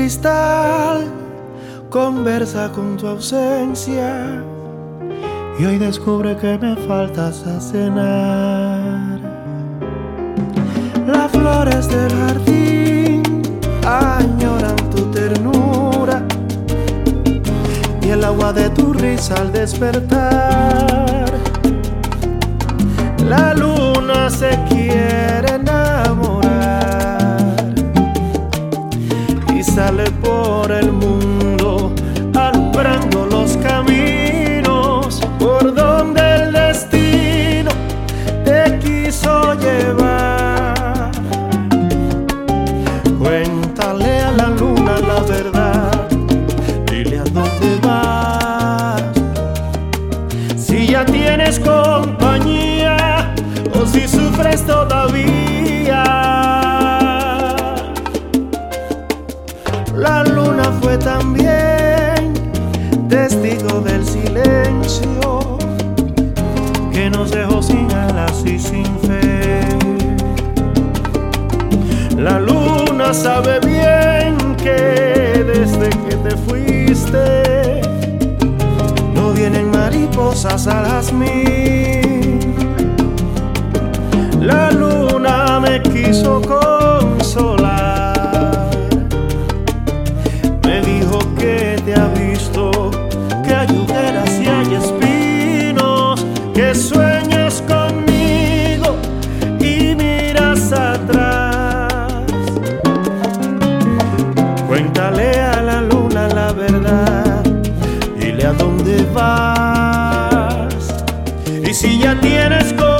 cristal conversa con tu ausencia y hoy descubre que me faltas a cenar. Las flores del jardín añoran tu ternura y el agua de tu risa al despertar. La luna se quiere enamorar y sale por el mundo alumbrando los caminos por donde el destino te quiso llevar. Cuéntale a la luna la verdad, dile a dónde vas, si ya tienes compañía o si sufres todavía. La luna fue también testigo del silencio que nos dejó sin alas y sin fe. La luna sabe bien que desde que te fuiste no vienen mariposas al jazmín. La luna me quiso consolar, me dijo que te ha visto, que hay hogueras y hay espinos, que sueñas conmigo y miras atrás. Cuéntale a la luna la verdad, dile a dónde vas, y si ya tienes